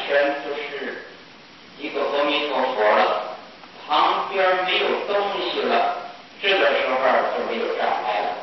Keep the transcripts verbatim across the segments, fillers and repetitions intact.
全就是一个阿弥陀佛了，旁边没有东西了，这个时候就没有障碍了。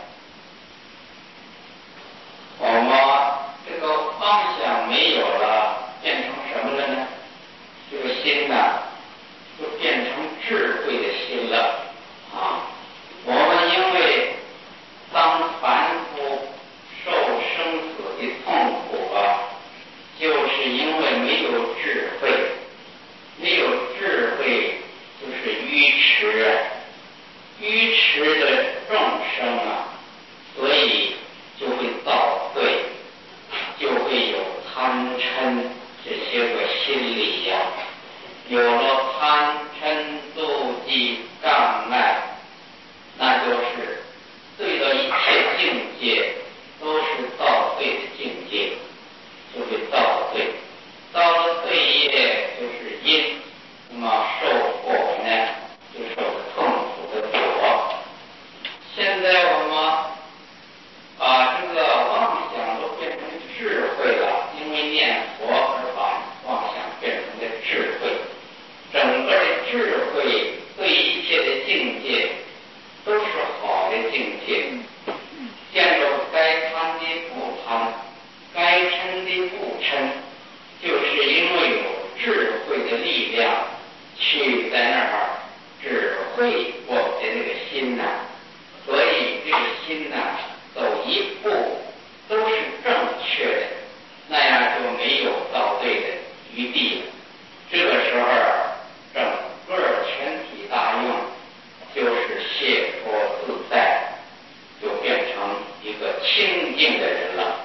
我们这个妄想没有了，变成什么了呢？这个心呢，就变成智慧的心了啊！我们因为当凡夫受生死的痛苦啊，就是因为没有智慧，没有智慧就是愚痴啊，愚痴的众生啊，所以就会造罪，就会有贪嗔这些个心理呀、啊。有了贪嗔妒忌障碍，那就是对的一切境界都是造罪的境界，就会造罪。造了罪业就是因，那么受果呢，就受痛苦的果。现在我们把这个妄想都变成智慧了，因为念佛而把妄想变成了智慧。整个的智慧对一切的境界都是好的境界，见着该贪的不贪，该嗔的不嗔，就是因为有智慧的力量去在那儿指挥我们的这个心呐、啊，所以这个心呐、啊，走一步都是正确的，那样就没有造罪的余地了。这个时候整个全体大用就是解脱自在，就变成一个清净的人了。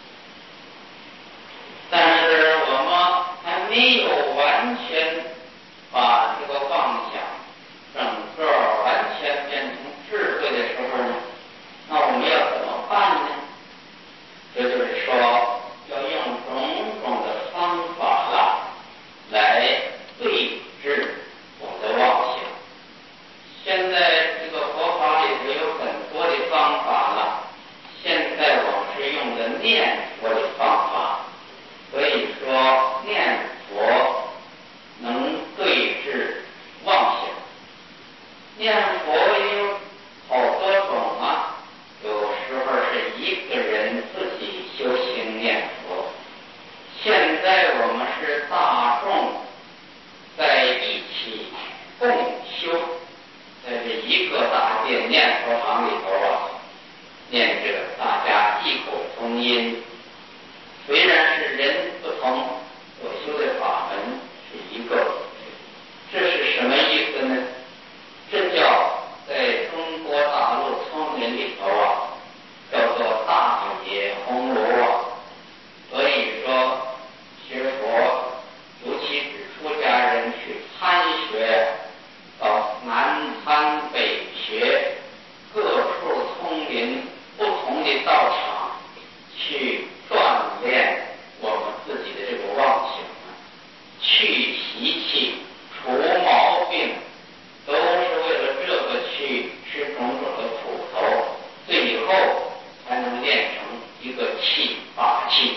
但是我们还没有完全把这个妄想整个完全变成智慧的时候呢，那我们要怎么办呢？这就是说要用种种的方法了来对治我们的妄想。现在这个佛法里头有很多的方法了，现在我们是用的念佛的方法，所以说念佛能对治妄想。念佛有好多种啊，有时候是一个人自己修行念佛，现在我们是大众在一起共修，在这一个大殿念佛堂里头啊，念这个大家异口同音，虽然是人不同，所修的法门是一个。这是什么意思呢？这叫在中国大陆丛林里头啊，叫做大野红楼啊。所以说学佛，尤其是出家人去参学，到南参北学，各处丛林不同的道场去锻炼我们自己的这个妄想，去习气，除毛病，都是为了这个去吃种种的苦头，最后才能练成一个气法器。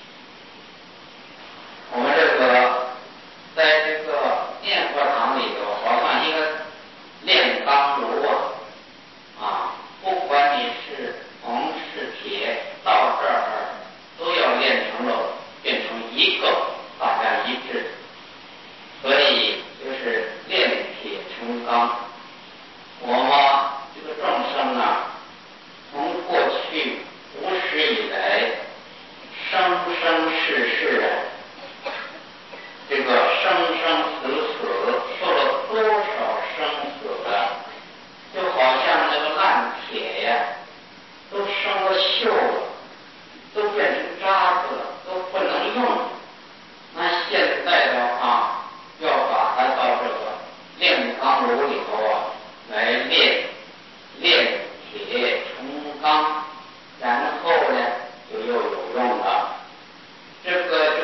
我们这个在这个念佛堂里头，好像一个炼钢炉啊，啊，不管你是铜是铁，到这儿都要练成了，变成一个，大家一致。所以就是炼铁成钢。我们这个众生啊，从过去无始以来，生生世世啊，这个生生死死受了多少生死啊，就好像那个烂铁呀，都生了锈了，都变成渣子了，都不能用。那现在的话，要把它到这个炼钢炉里头啊来炼，炼铁成钢，然后呢就又有用了。这个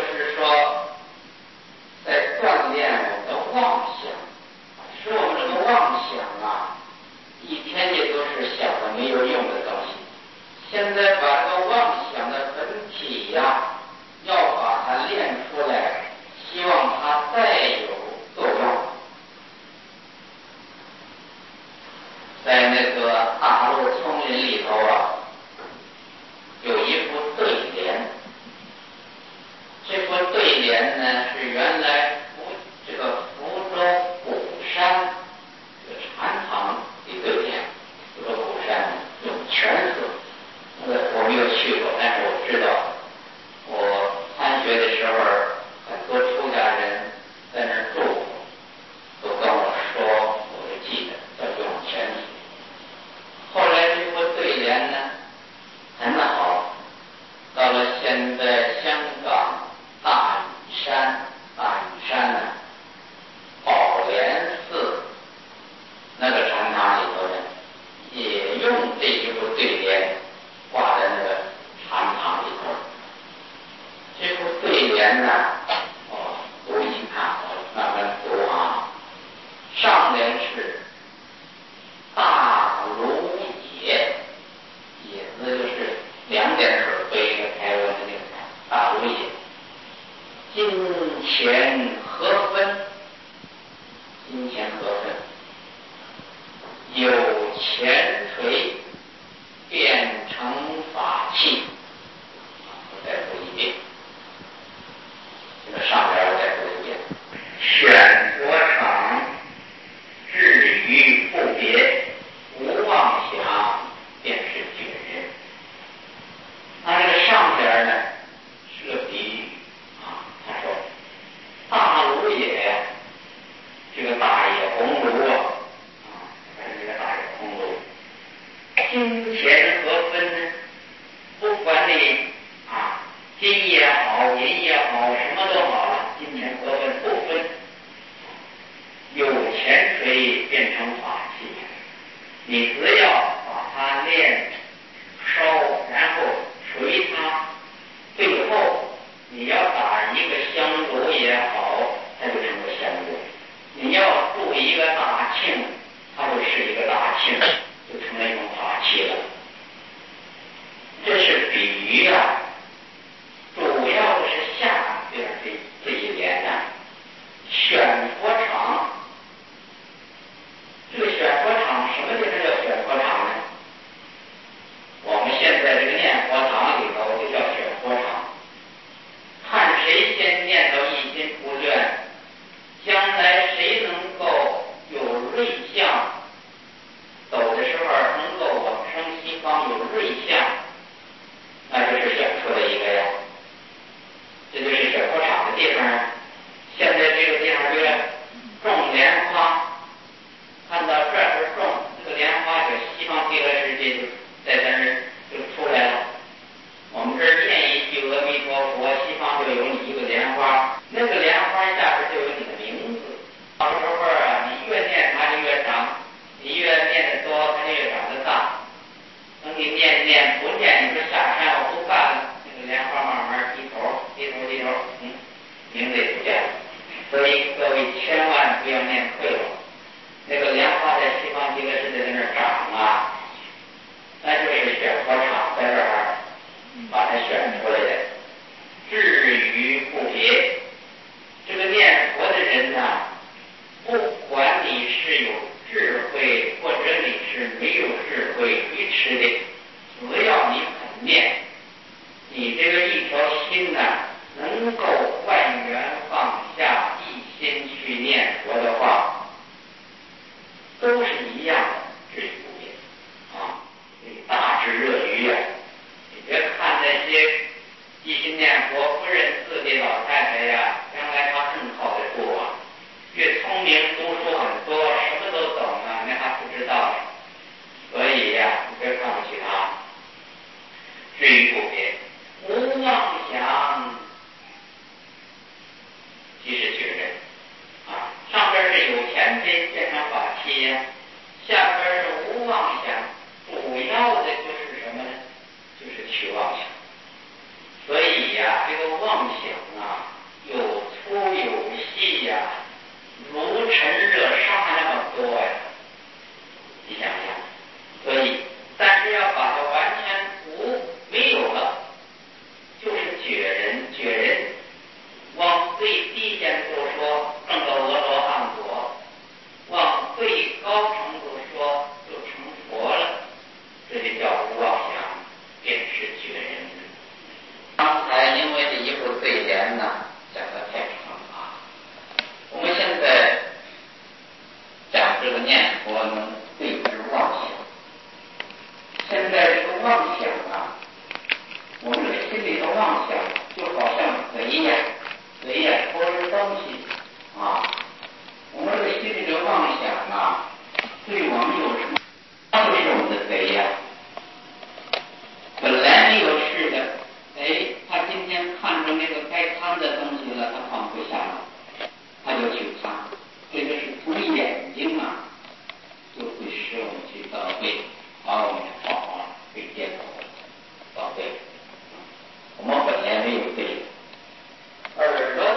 联呢，是原来福这个福州鼓山这个禅堂的对联。福州鼓山有泉河，那个我没有去过，但是我知道，我参学的时候，很多出家人在那儿住，都跟我说，我就记得叫涌泉河。后来这副对联呢，很好，到了现在香港大屿山，大屿山呢，宝莲寺那个禅堂里头呢，也用这一副对联挂在那个禅堂里头。这副对联呢，哦，读一看，我慢慢读啊。上联是大卢野，野字就是两点水背着台湾的那个大卢野。金钱和分，金钱和分，有钱锤变成法器。我再读一遍，这个上边我再读一遍。选佛场，至于不别，无妄想，便是觉人。那这个上边呢，是个比喻啊。他说，大卢野，这个大野红炉啊，啊，这个大野红炉，金钱和分呢，不管你啊，金也好，银也好，什么都好了，金钱和分不分。有钱锤变成法器，你只要把它炼烧，然后锤它，最后你要打一个香炉也好，它就成个香炉；你要铸一个大磬，它就是一个大磬，就成了一种法器了。这是比喻啊，主要的是下边这这一联呢，选佛场。这个选佛场什么地方叫选佛场呢？我们现在这个念佛堂里头就叫选佛场，看谁先念到一心不倦，将来谁能够有瑞相，走的时候能够往生西方有瑞相，那就是选出了一个呀。这就是选佛场的地方啊。现在这个地方就是种莲花，看到这儿种这个莲花，就西方极乐世界就在这儿就出来了。我们这儿念一句阿弥陀佛，西方就有你一个莲花，那个莲花下边就有你的名字。到时候啊，你越念它就越长，你越念得多，它就越长得大。等你念念不念，你说下山我不干了，那个莲花慢慢低头低头低头，嗯，名字也不见了。所以各位千万不要念亏了。那个莲花在西方极乐世界在那儿长啊，那就是选佛场在这儿把它选出来的。至于不别，这个念佛的人呢、啊，不管你是有智慧或者你是没有智慧愚痴的，只要你肯念，你这个一条心呢、啊，能够万缘放下，一心去念佛的话，都是一样的，至于不变啊！你大智若愚啊！你别看那些一心念佛不认字的老太太呀，将来她更靠得住啊！越聪明，读书很多，什么都懂啊，那还不知道。所以呀、啊，你别看不起她。至于不变，无妄想，即是觉人啊！上边是有钱财变成法器呀，下边是无妄想，主要的就是什么呢？就是去妄想。所以呀、啊，这个妄想啊，有粗有细呀、啊，如尘热沙那么多呀，你想想。所以，但是要把它完全无没有了，就是觉人，觉人。往最低限度说，证到阿罗汉果；往最高程度说，就成佛了。这就叫无妄想，便是觉人。刚才因为这一部对联呢，讲的该参的东西了，他放不下了，他就去参。这个是从眼睛啊，就会使我们去到位，把我们的法啊给颠倒到位。我们本来没有对。耳朵呢，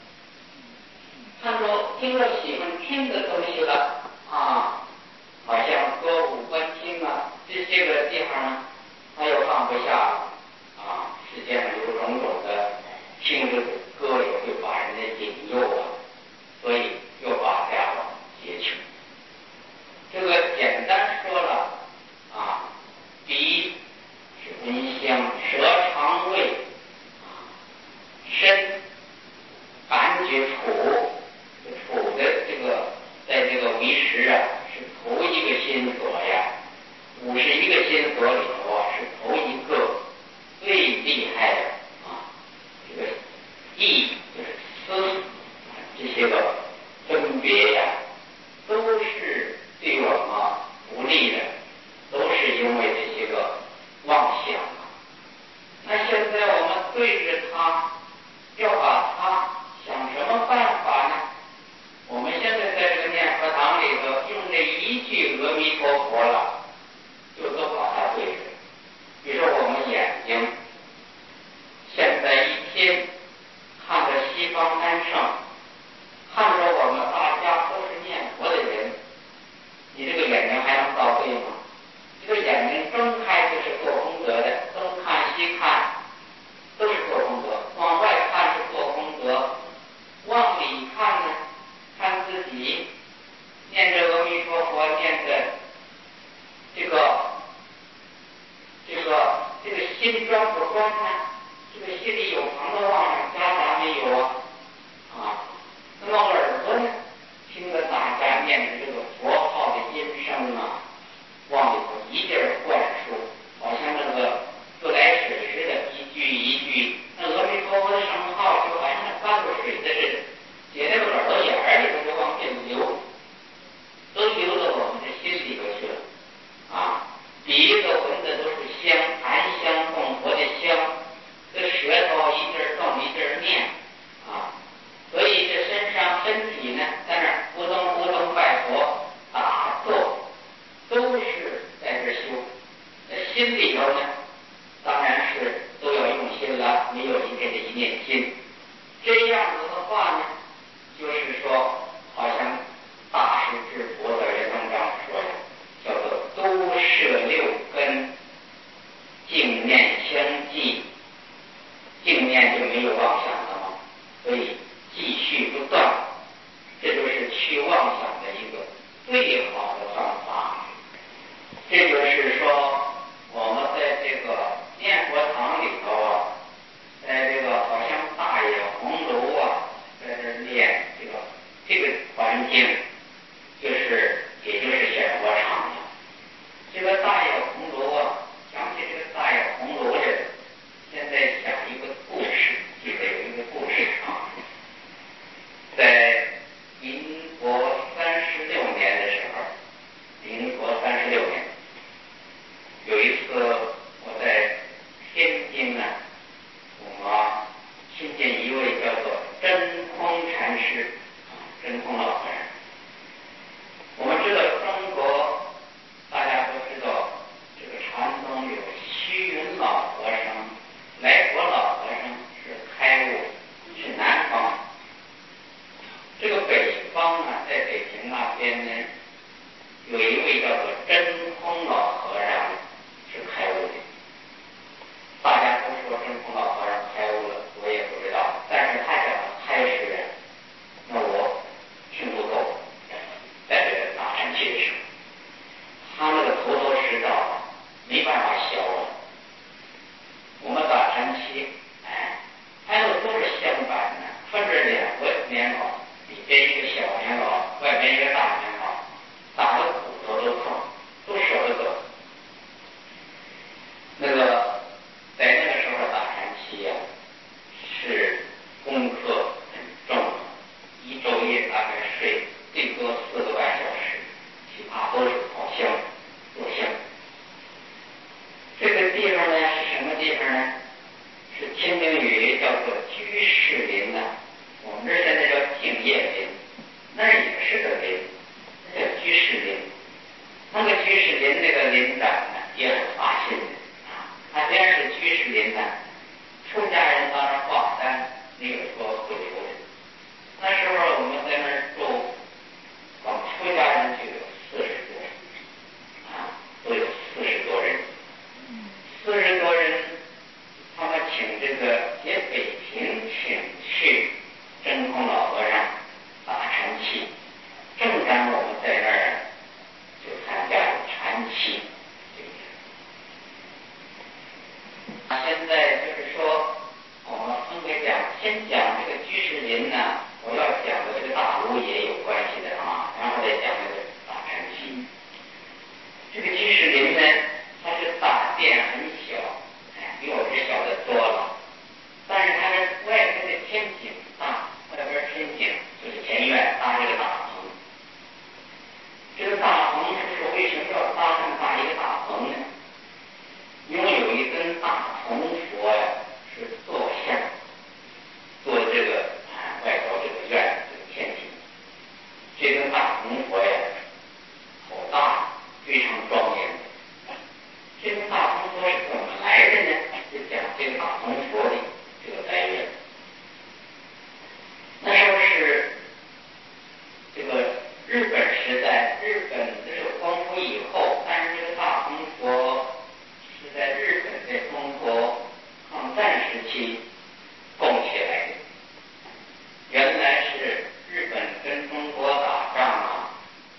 看着听着喜欢听的东西了啊，好像歌舞观听啊，这些个地方呢，他又放不下啊。世界上有种种的听着歌也会把人家引诱啊，所以又把家伙截去。这个简单说了啊，鼻是闻香，舌肠胃啊，身感觉触，触的这个在这个为识啊，是头一个心所呀。五十一个心所里头啊，是头一个最厉害的啊。这个意就是思，这些个分别呀，都是对我们不利的，都是因为这些个妄想啊。那现在我们对着它，要把它想什么办法呢？我们现在在这个念佛堂里头，用这一句阿弥陀佛了，就都把它对着。比如说我们眼睛，现在一天看着西方安圣，看着我们大家都是念佛的人，你这个眼睛还能到位吗？这个眼睛睁开就是做功德的，东看西看都是做功德，往外看是做功德，往里看呢，看自己念着阿弥陀佛，念着这个这个这个心专不专呢？这个心里有旁的妄想夹杂没有啊？啊，那么耳朵呢，听着大家念着这个佛号的音声啊，往里头一劲儿灌输，好像那个自来水似的，一句一句，那阿弥陀佛的圣号就好像那灌过水的似的，解那个耳朵眼儿里头就往下流，都流到我们的心里头去了啊。鼻子闻的都是香，檀香供佛的香，这舌头一劲儿动一劲儿念啊，所以这身上身体呢，在那儿咕咚咕咚拜佛打坐，都是在这修。那心里头呢，当然是都要用心了，没有一天的一念心。这样子的话呢，就是说，好像大师至佛的圆通章说的，叫做都摄六根，净念相继，净念就没有妄想了嘛，所以继续不断，这就是去妄想的一个最好的方法。这就是说，我们在这个念佛堂里头啊，在这个好像大野红楼啊， 说不留的。那时候我们在那儿住，光出家人就有四十多，啊，都有四十多人。四十多人，他们请这个结北平请去真空老和尚打禅期，正赶我们在那儿就参加了禅期。现在就是说，我们分别讲，先讲这个居士林呢，我要讲的这个大儒也有关系的啊，然后再讲这个大禅期。这个居士林呢，它是大殿很小，哎，比我这小的多了，但是它的外边的天井大，外边天井就是前院搭这个大棚。这个大棚是说为什么要搭这么大一个大棚呢？因为有一根大铜佛呀，是坐像，坐这个啊外头这个院这个天井，这根大铜佛呀，好大，非常庄严。这个大铜佛是怎么来的呢？就讲这个大铜佛的这个来源。那时候是这个日本时代，日本这个光复以后，但是这个大铜佛是在日本在中国抗战时期供起来的。原来是日本跟中国打仗啊，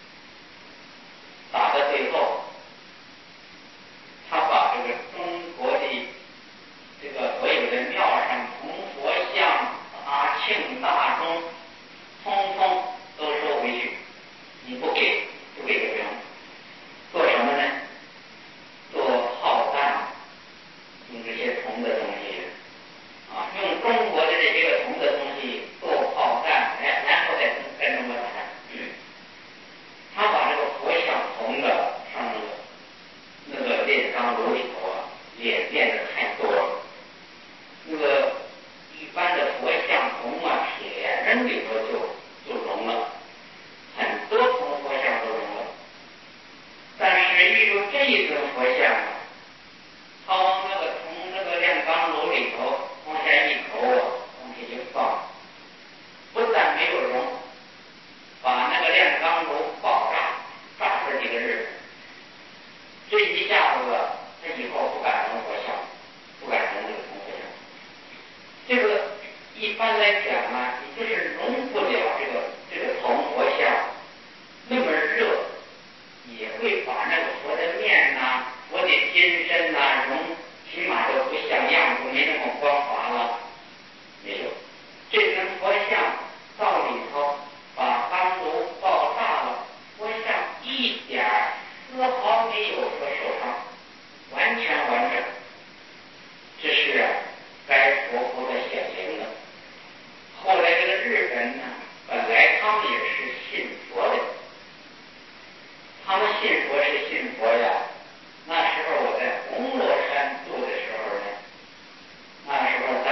打到最后，他把这个中国的这个所有的庙上铜佛像、大庆大钟，通通都收回去，你不给不给就成。做什么呢？做炮弹，用这些铜的东西啊，用中国的这些个铜的东西做炮弹，哎，然后再跟中国打仗。他把这个佛像铜的上那个那个炼钢炉里头啊，炼炼的太多了。那个一般的佛像铜啊、铁扔里头就就融了，很多铜佛像都融了。但是遇到这一尊佛像啊，他往那个从那个炼钢炉里头往下一投啊，往下一放，不但没有融，把那个炼钢炉爆炸，炸死几个日子。这一下子，他以后不敢融佛像，不敢融这个铜佛像。这个一般来讲呢，你就是融不了这个这个铜佛像，那么热，也会把那个佛的面呐、啊、佛的金身呐、啊、融，起码都不像样，都没那么光滑了。没有，这尊佛像到里头把钢炉爆炸了，佛像一点丝毫没有说受伤，完全完整。这是啊，该佛菩萨显灵了。后来这个日本呢，本来他们也是信佛的，他们信佛是信佛呀。那时候我在红螺山住的时候呢，那时候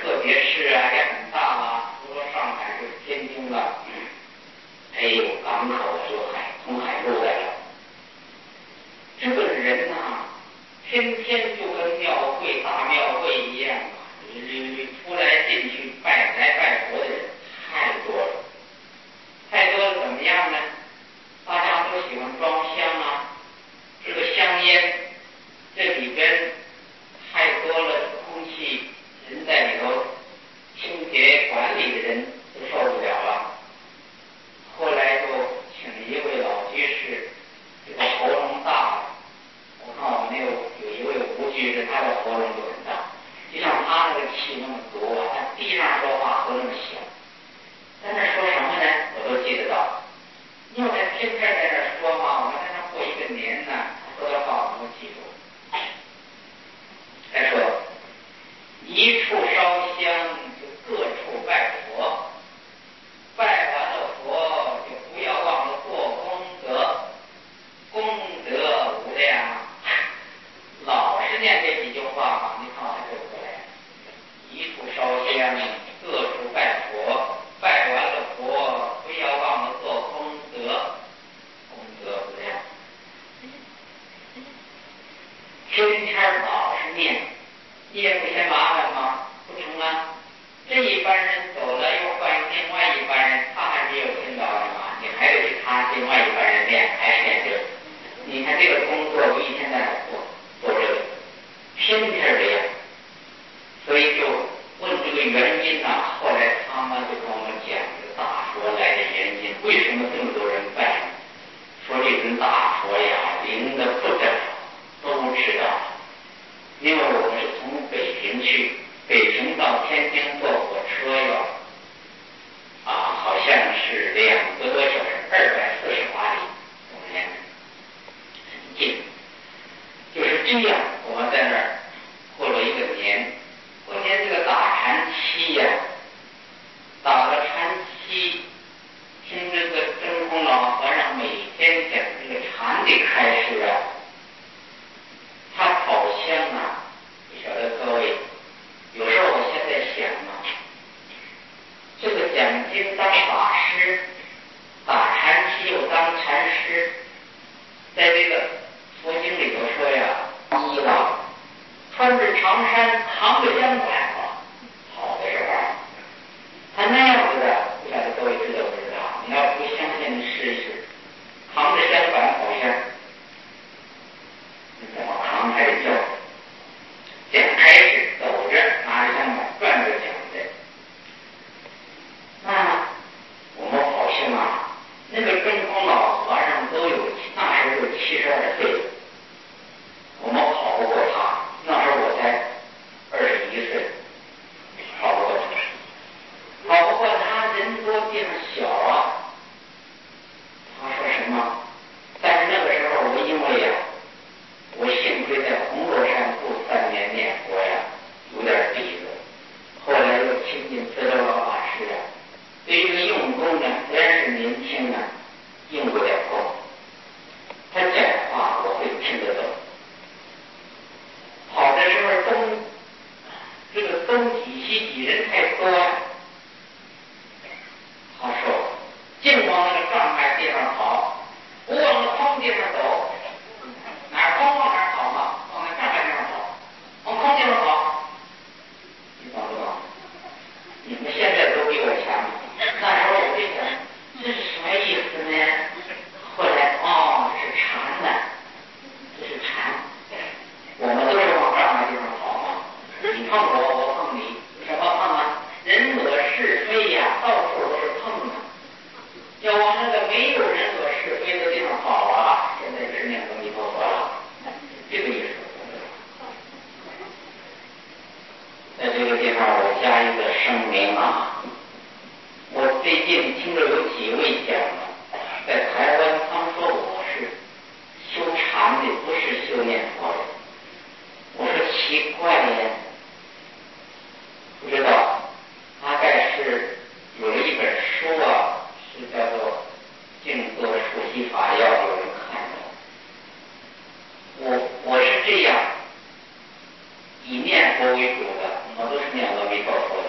特别市啊也很大了，除了上海就是天津了，还有港口有海从海路来了。这个人呐、啊，天天就跟庙会大庙会一样啊，出来进去拜来拜佛的人太多了，太多了怎么样呢？大家都喜欢装香啊，这个香烟这里边太多了空气，人在里头清洁管理的人都受不了了。后来就请了一位老居士，这个喉咙大了，我看我们那个有一位吴居士，他的喉咙就很大，就像他那个气那么足啊，他地上说话都那么响。在那说什么呢？我都记得到。因为他天天在那说嘛，我们跟他过一个年呢，他说的话我们都记住。他说，一处烧香就各处拜佛，拜完了佛就不要忘了做功德，功德无量。老是念这几句话，你看还对不对？一处烧香，各处拜佛，拜完了佛不要忘了做功德，功德无量。天天老是念，你也不嫌麻烦吗？不成啊！这一班人走了，又换另外一班人，他还没有听到呢嘛，你还得给他另外一班人练，还是练这个。你看这个工作，我一天在那做做这个，天天这样，所以就问这个原因呢、啊。后来他们就跟我们讲这个大佛来的原因，为什么这么多人拜？说这尊大佛呀，灵的不得了，都知道。因为我们是从北平去，北平到天津坐火车要啊，好像是两个多小时，二百四十八里，我们很近。就是这样，我们在那儿过了一个年，过年这个打禅期呀、啊，打了禅期，听这个真空老和尚每天讲这个禅的开示啊，他跑香啊，不晓得各位，有时候我现在想啊，这个讲经当法师，打禅期又当禅师，在这个佛经里头说呀，一了，穿着长衫，扛着香板啊，跑的时候，他那样子的，不晓得各位知道不知道？你要不相信，你试一试，扛着香板跑香，你怎么扛还得叫？讲开始走着，拿着香板转着讲的。那我们好像啊，那个真空老和尚都有，那时候有七十二岁，我们跑不过他。那时候我才二十一岁，跑不过他，跑不过他，人多地方小啊。他说什么？但是那个时候我因为呀、啊，我幸亏在红螺山住三年念佛呀，有点底子。后来又亲近慈州老法师啊，对这个用功呢，虽然是年轻啊，用不了功。他讲话我会听得懂。跑的时候东，这个东挤西挤，人太多呀。他说，净往那个障碍地方跑，不往那空地方走。哪儿空往哪儿跑嘛，往那障碍地方跑，往空地方跑。你懂不懂？你们现在都比我强，那时候我就想，这是什么意思呢？后来哦，这是禅呢，这是禅。我们都是往障碍地方跑嘛，你碰我，我碰你，什么碰啊？人我是非呀、啊，到处都是碰啊。要往那个没有人我是非的地方跑啊，现在是念阿弥陀佛了，这个意思。在这个地方我加一个声明啊，我最近听着有几位讲了，在台湾他们说我是修禅的，不是修念佛的。我说奇怪呀，不知道，大概是有一本书啊，是叫做《静坐数息法要》，有人看到。我我是这样，以念佛为主的，我都是念阿弥陀佛的。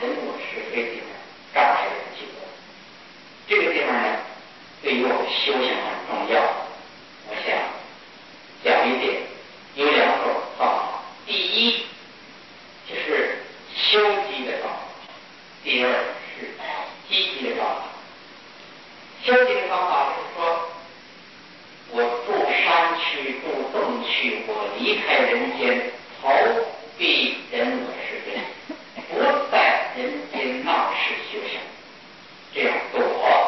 人我是非这个障碍的结果。这个地方呢，对于我们修行很重要。我想讲一点，有两种方法。第一就是消极的方法，第二是积极的方法。消极的方法就是说，我住山区、住洞区，我离开人间，逃避人我是非，不在人间闹市修行，这样躲。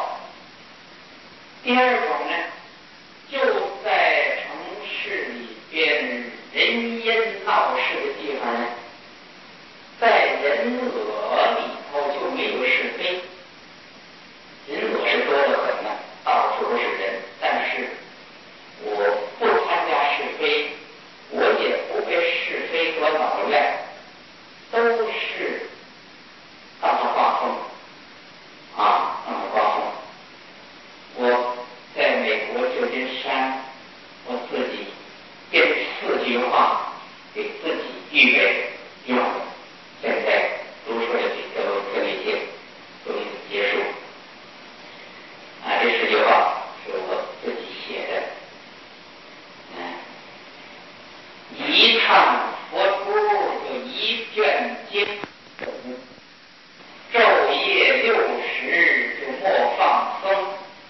第二种呢，就在城市里边人烟闹市的地方呢，在人我里头就没有是非，人我是多得很呢，到处都是人，但是我不参加是非，我也不被是非所扰乱，都是当作刮风啊，当作刮风。我在美国旧金山，我自己编四句话给自己预备用的，现在读书的都特别接都结束啊，这四句话是我自己写的。嗯，一唱佛珠就一卷经，昼夜六时就莫放松，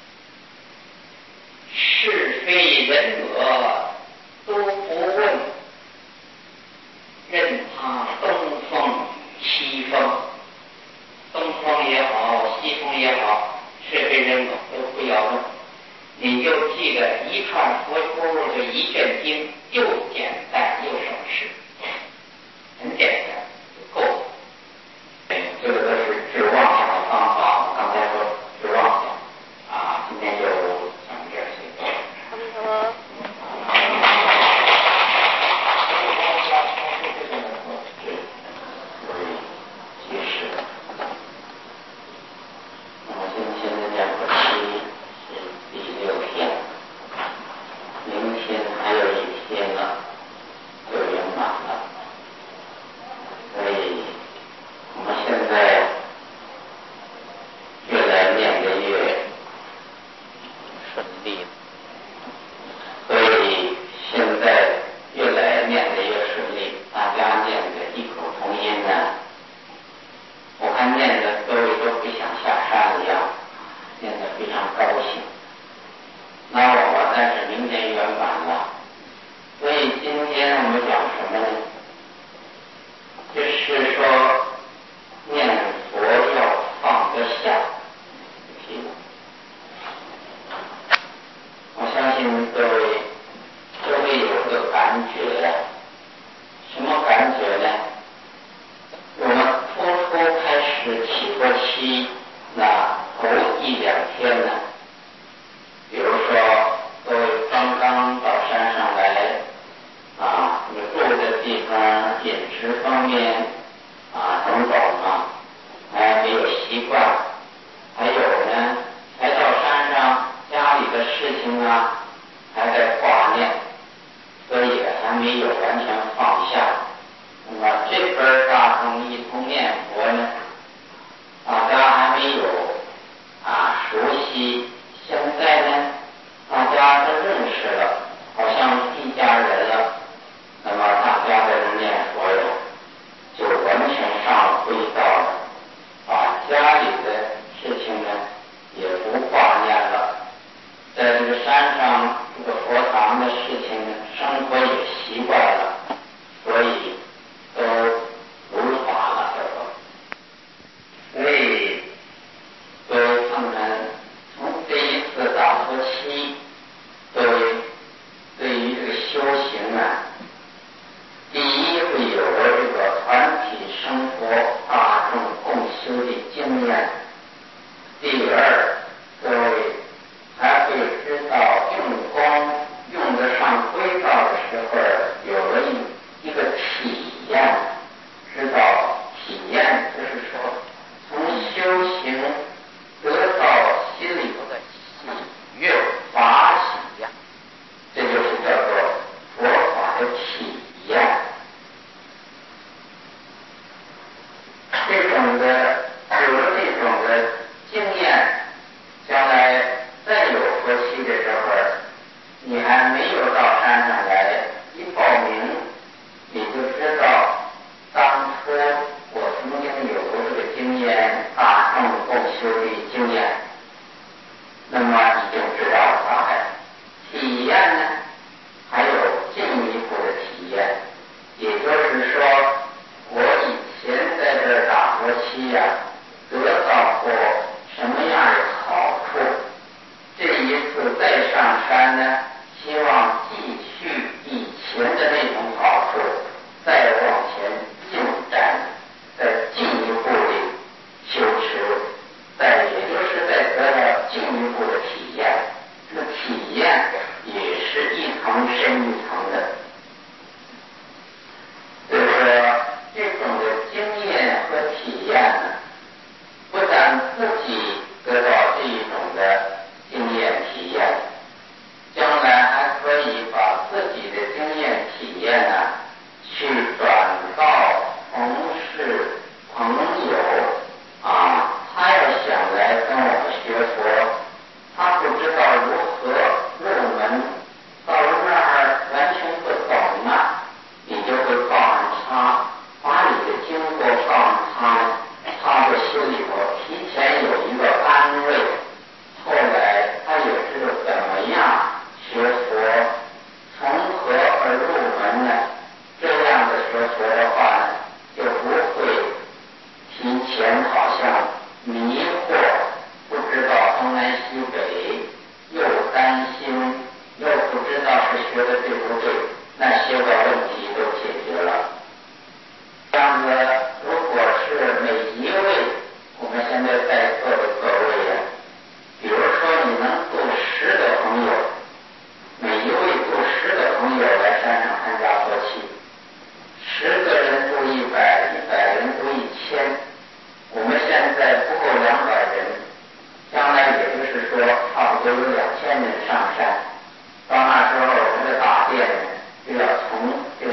是非人我都不问，任他东风与西风，东风也好，西风也好，是非人我都不要问。你就记得一串佛珠的一卷经，又简单又省事，很简单就够了。这个都是治妄想的方法。我刚才说治妄想啊，今天就讲这些。其实，那么今天的讲课期是第六天，明天还有一天呢，就圆满了。所以我们现在越来念得越顺利，所以现在越来念得越顺利，大家念得异口同音呢。我看念的都都不想下山一样，念得非常高兴。那我但是明天圆满了，所以今天我们讲什么呢？就是说念佛要放得下。我相信各位都会有个感觉，什么感觉呢？我们初初开始起步期那头一两天呢，比如说各位刚刚到山上来啊，你住的地方饮食方面啊等等啊，还没有习惯，还有呢，来到山上家里的事情啊还在挂念，所以还没有完全放下。那么这边大众一同念佛呢，大家还没有啊熟悉，现在呢大家都认识了，好像一家人了，那么大家的人念佛呀就完全上轨道了，把家里的事情呢也不挂念了，在这个山上这个佛堂的事情呢生活也习惯了，所以都如法了。所以各位看看，从这一次打坐期，各位对于这个修行啊，第一会有这个团体生活大众共修的经验，第二各位还会知道用功用得上轨道的时候有了一个体验，知道体验就是说从修行得到心里头的喜悦法喜呀，这就是叫做佛法的体验。这种的修的经验，那么已经知道了大概。体验呢，还有进一步的体验，也就是说，我以前在这儿打坐期呀、啊，得到过什么样的好处？这一次再上山呢，希望继续以前的那种好处，再往前进展，再进一步的修持，再也就是再得到进一步的体验。这个体验也是一层深一层的。所以说，这种的经验和体验呢，不但自己得到这一种的经验体验，将来还可以把自己的经验体验呢，去转告同事、朋友啊，他要想来跟我们学佛，他不知道如何入门，到了那儿完全不懂啊，你就会告诉他，把你的经过告诉他，他的心里头提前有一个安慰，后来他也知道怎么样学佛，从何而入门呢？这样的学佛的话呢，就不会提前好像迷惑，不知道东南西北，又担心，又不知道是学的对不对，那些个问题都解决了。这样子，如果是每一位我们现在在座的各位呀，比如说你能度十个朋友，每一位度十个朋友来山上参加佛期，十个人度一百，一百人度一千，我们现在不够两百人，将来也就是说差不多有两千人上山。到那时候我们的大殿就要从这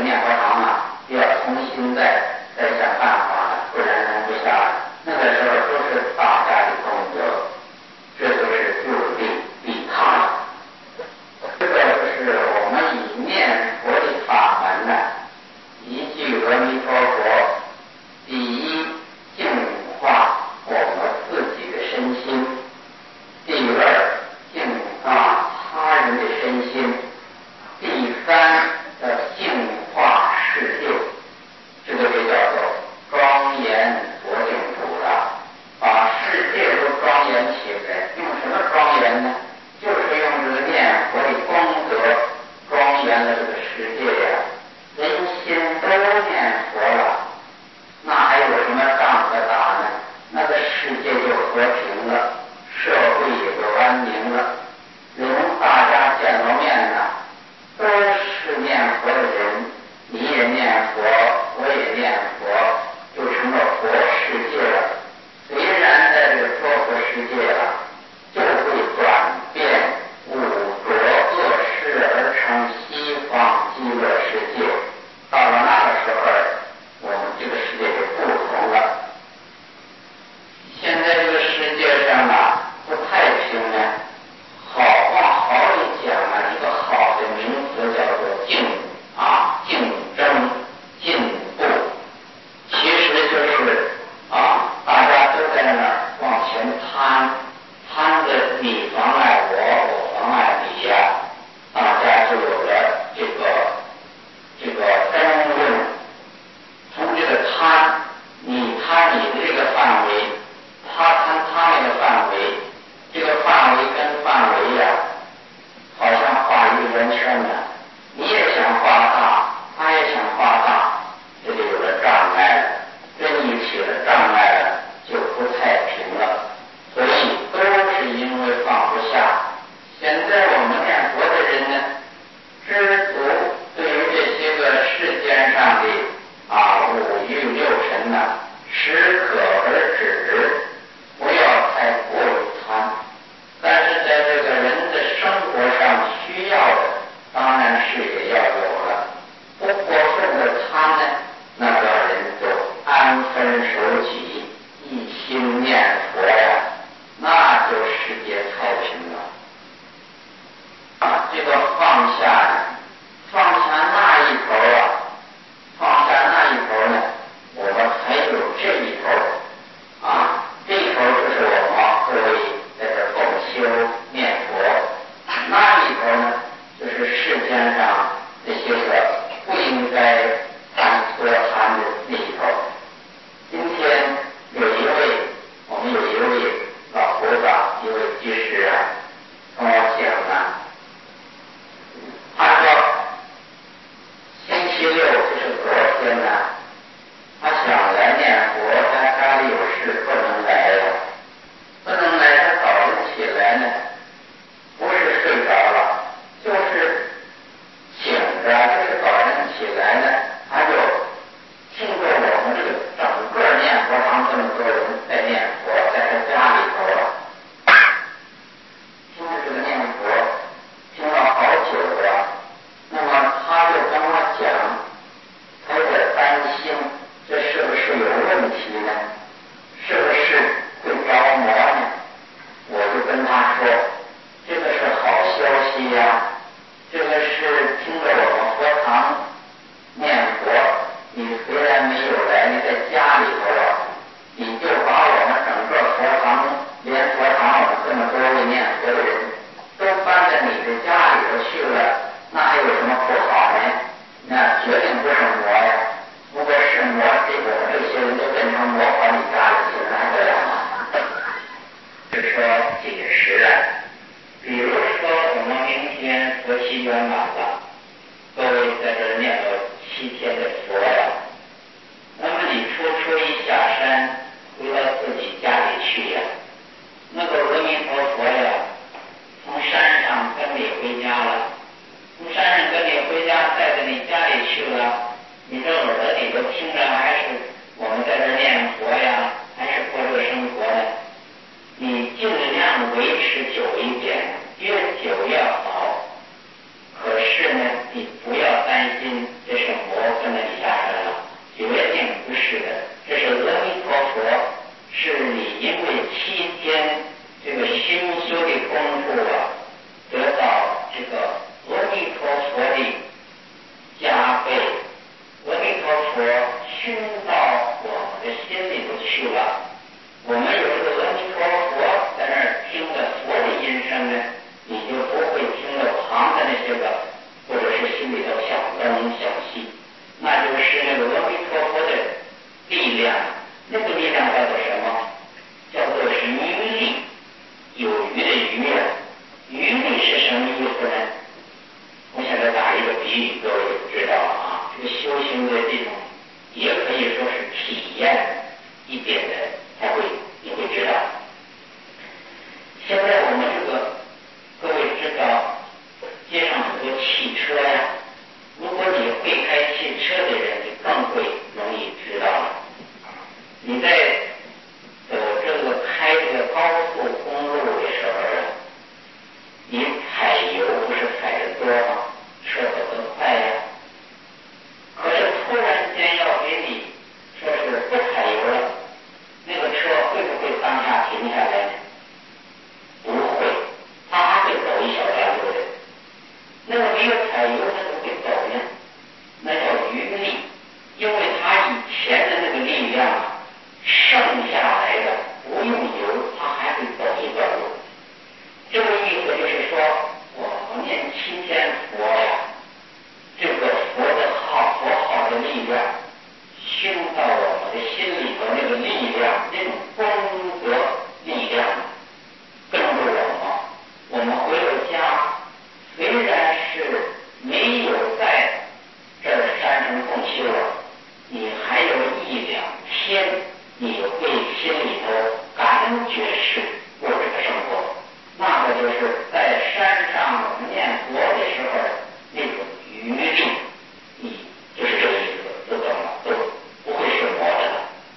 这么多位念佛的人都搬到你的家里头去了，那还有什么不好呢？那绝对不是魔呀！如果是魔，这我们这些人都变成魔跑你家里去，那还得了吗？就说几时啊？比如说我们明天佛期圆满了，各位在这念了七天的佛呀，那么你初初一下山回到自己家里去呀，那个阿弥陀佛呀从山上跟你回家了，从山上跟你回家带到你家里去了，你这耳朵里头听着还是我们在这念佛呀，还是过这个生活呢？你尽量维持久一点，越久越好。可是呢，你不要担心这是魔跟着你下山了，决定不是的。这是阿弥陀佛，是你因为七天这个熏修的功夫啊，得到这个阿弥陀佛的加倍。阿弥陀佛熏到我们的心里头去了。我们有这个阿弥陀佛在那儿听着佛的音声呢，你就不会听到旁的那些个，或者是心里头想东想西，那就是那个阿弥陀佛的力量。那个力量叫做什么？叫做余力，有余的余啊。余力是什么意思呢？我现在打一个比喻，各位就知道了啊。这个修行的这种，也可以说是体验一点的，才会你会知道。现在我们这个各位知道，街上很多汽车呀，如果你会开汽车的人，你更会容易知道了。你在走这个开这个高速公路的时候啊，你踩油不是踩得多吗？车走得快呀。可是突然间要给你说是不踩油了，那个车会不会当下停下来呢？不会，它还会走一小段路的。那么没有踩油，它怎么会走呢？那叫余力，因为它以前的那个力量啊，剩下来的不用油，它还会走一段路。这个意思就是说，我们念七天佛呀，这个佛的好佛好的力量熏到我们的心里头，那个力量，那种功德力量跟着我们，我们回到家，虽然是没有在这儿山上共修了，你还有一两天，你会心里头感觉是过这个生活，那个就是在山上我们念佛的时候那种余力，你就是这个意思，就懂了，都不会是魔的了。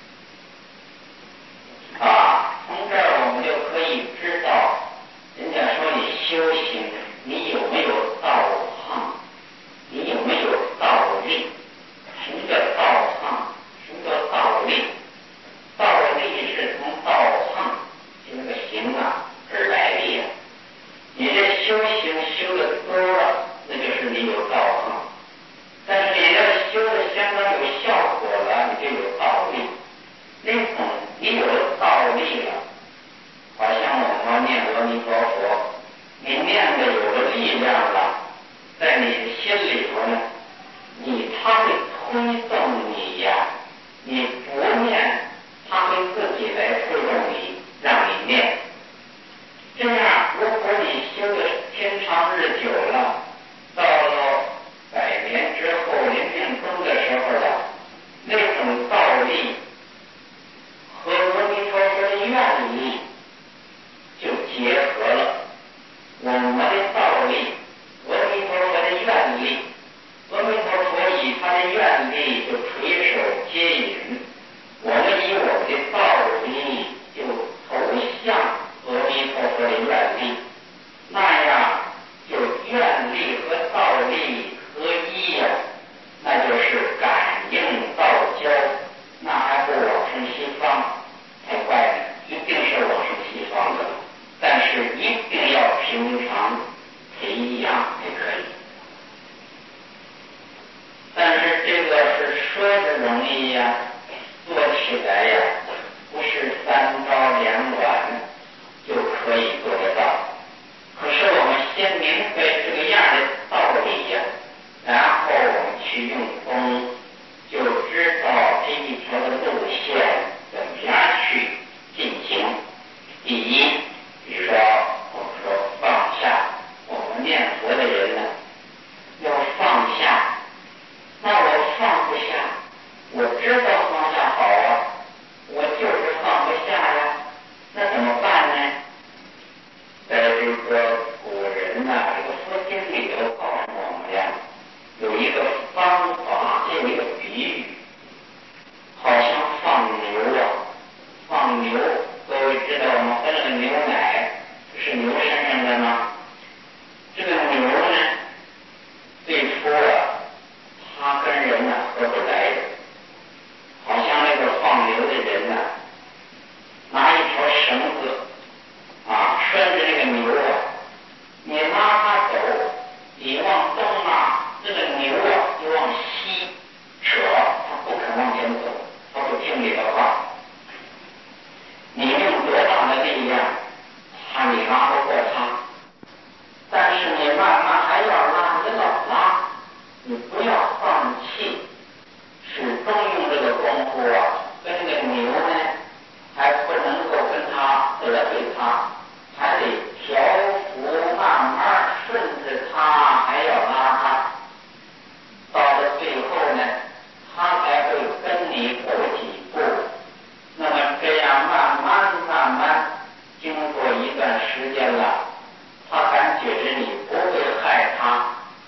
啊，从这儿我们就可以知道，人家说你修行，你有没有道行？你有没有道力？什么叫道行？什么叫道力？道力是从道行，就那个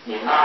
你拿